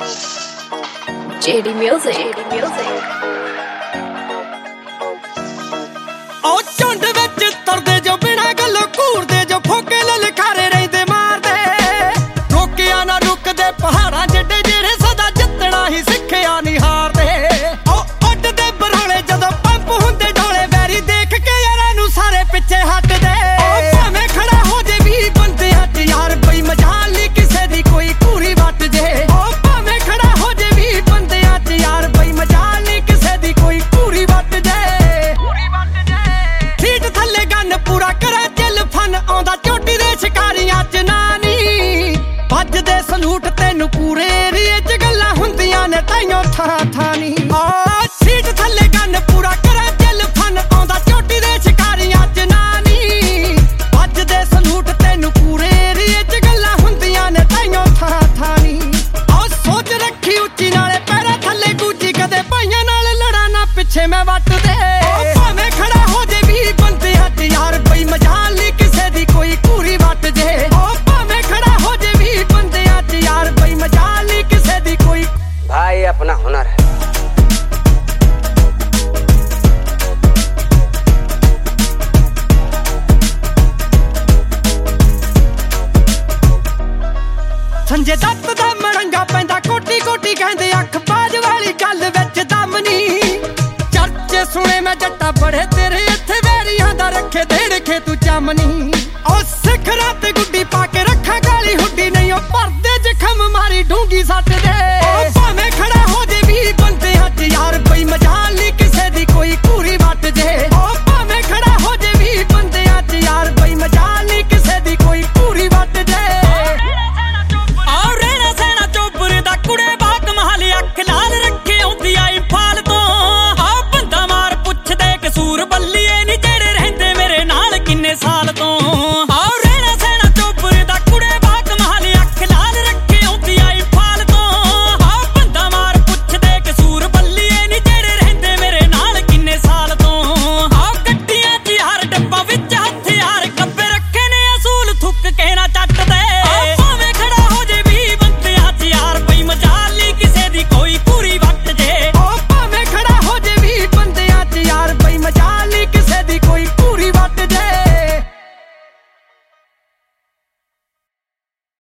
JD Music. ओ झुंड विच तुरदे जो बिना गल्लों घूरदे जो फोके ललकारे रहिंदे मारदे रोकिया ना रुकदे पहाड़ां जिड्डे जेड़े सदा जित्तना ही सिक्खिया नहीं हारदे ओ उड्डदे बरौले जदों पंप हुंदे ढोले वैरी देख के यारां नूं सारे पिछे हटदे भावें खड़ा हो जे 20 बंदियां च यार बई मजाल नहीं किसे दी कोई पूरी वट जे भावें खड़ा हो जे 20 बंदियां च यार बई मजाल नहीं किसे दी कोई पूरी वट जे सीट थल्ले गन पूरा करे दिल फन आउंदा चोटी दे शिकारियां च नानी भजदे सलूट तैनू पूरे एरिए च गल्लां हुंदियां ने ताइयों थां थानी सीट थल्ले गन पूरा करे दिल फन आउंदा चोटी दे शिकारियां च नानी भजदे सलूट तैनू पूरे एरिए च गल्लां हुंदियां ने ताइयों थां थानी सोच रखी उच्ची नाले पैरां थल्ले गूजी कदे भाइयां नाल लड़ा ना पिछे मैं वट दे भावें खड़ा हो जे 20 बंदियां च यार बई मजाल नहीं किसे दी कोई पूरी वट जे भावें खड़ा हो जे 20 बंदियां च यार बई मजाल नहीं किसे दी कोई भाई अपना हुनर है। संजय दत्त दा मड़ंगा पैंदा कोटी कोटी कहंदे अख बाज वाली गल विच दम नी चर्चे सुने मैं जट्टा बड़े तेरे इत्थे वैरियां दा रखे देड़खे तू चमनी ओ सिखरा ते गुड्डी पा के रखा काली हुड्डी नहीं ओ परदे जखम मारी ढूंगी सट दे भावें खड़ा हो जे 20 बंदियां च यार बई मजाल नहीं किसे दी कोई पूरी वट जे भावें खड़ा हो जे 20 बंदियां च यार बई मजाल नहीं किसे दी कोई पूरी वट जे कुड़े बाग महल अख लाल रखे आउंदी आई फाल तो आ बंदा मार पुछदे कसूर बल्लीए नी